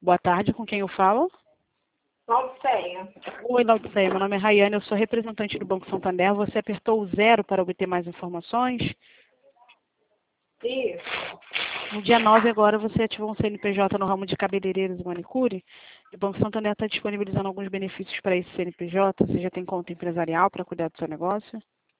Boa tarde, com quem eu falo? Laudiceia. Oi, Laudiceia, meu nome é Rayane, eu sou representante do Banco Santander. Você apertou o 0 para obter mais informações? Isso. No dia 9 agora você ativou um CNPJ no ramo de cabeleireiros e manicure. E o Banco Santander está disponibilizando alguns benefícios para esse CNPJ. Você já tem conta empresarial para cuidar do seu negócio?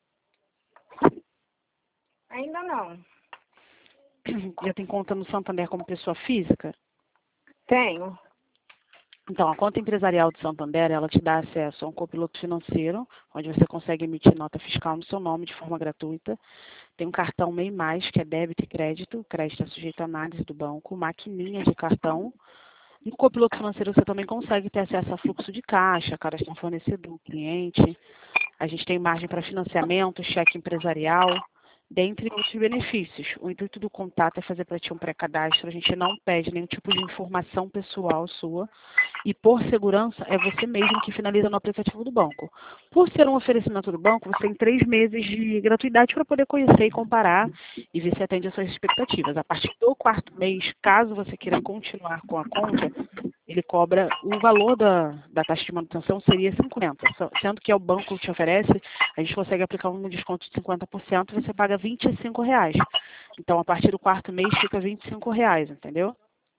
Ainda não. Já tem conta no Santander como pessoa física? Tenho. Então, a conta empresarial do Santander, ela te dá acesso a um copiloto financeiro, onde você consegue emitir nota fiscal no seu nome de forma gratuita. Tem um cartão MEI+, que é débito e crédito. O crédito é sujeito à análise do banco. Maquininha de cartão. No copiloto financeiro, você também consegue ter acesso a fluxo de caixa, cadastrar fornecedor, cliente. A gente tem margem para financiamento, cheque empresarial, dentre outros benefícios. O intuito do contato é fazer para ti um pré-cadastro. A gente não pede nenhum tipo de informação pessoal sua. E por segurança, é você mesmo que finaliza no aplicativo do banco. Por ser um oferecimento do banco, você tem 3 meses de gratuidade para poder conhecer e comparar e ver se atende às suas expectativas. A partir do 4º mês, caso você queira continuar com a conta, ele cobra o valor da taxa de manutenção seria 50, sendo que é o banco que te oferece, a gente consegue aplicar um desconto de 50% e você paga R$ 25. Então, a partir do 4º mês fica R$ 25, entendeu?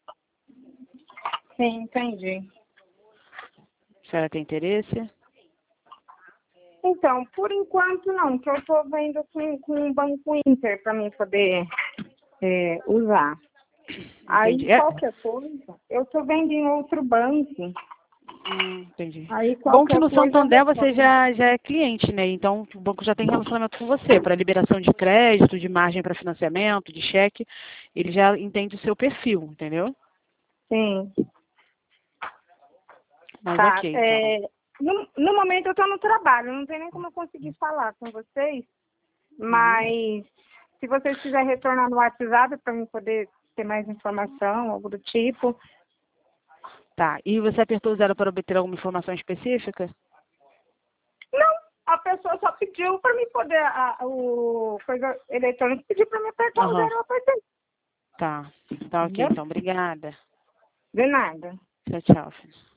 Sim, entendi. A senhora tem interesse? Então, por enquanto não, que eu estou vendo com o Banco Inter para mim poder usar. Entendi. Aí, qualquer coisa, eu estou vendo em outro banco. Entendi. Aí, Bom que qualquer no coisa, eu Santander você retorno. já é cliente, né? Então o banco já tem relacionamento com você para liberação de crédito, de margem para financiamento, de cheque. Ele já entende o seu perfil, entendeu? Sim. Mas Tá. ok, então. No momento eu estou no trabalho, não tem nem como eu conseguir falar com vocês, Uhum. mas se vocês quiserem retornar no WhatsApp para mim poder ter mais informação, algo do tipo. Tá. E você apertou o 0 para obter alguma informação específica? Não, a pessoa só pediu para mim poder, o coisa eletrônico pediu para mim apertar o Aham. 0, eu apertei. Tá. Tá ok, Entendeu? então. Obrigada. De nada. Tchau, tchau, filho.